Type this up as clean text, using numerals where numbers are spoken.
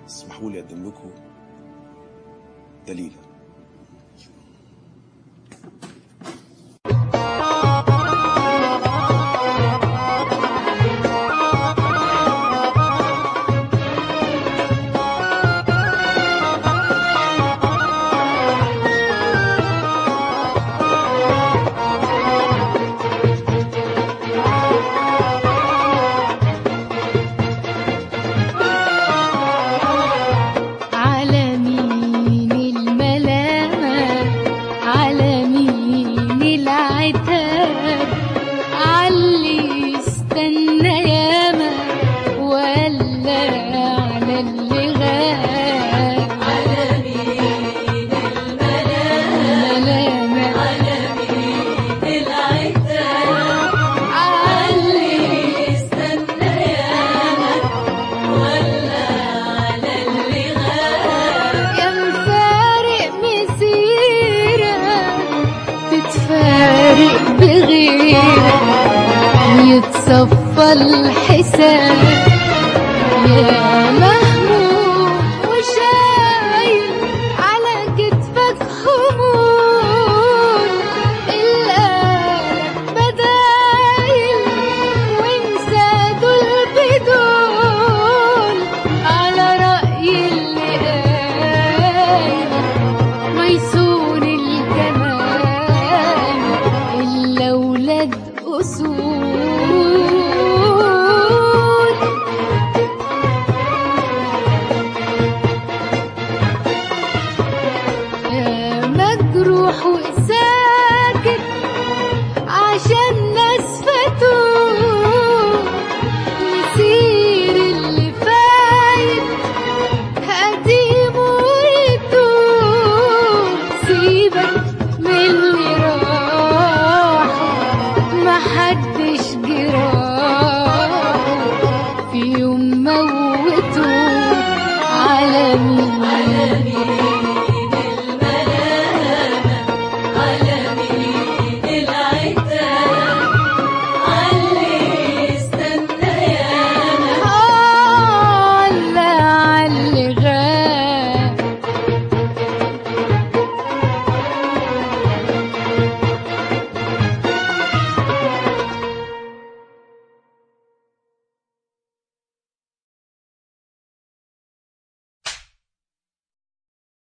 اسمحوا لي اقدم لكم دليلة. علي استنى ياما ولا على اللي غاب؟ على مين الملامة؟ على مين العتاب؟ علي استنى ياما ولا على اللي غاب؟ يا مفارق مسيرة تتفارق بغيرك يتصفى الحساب، يا ما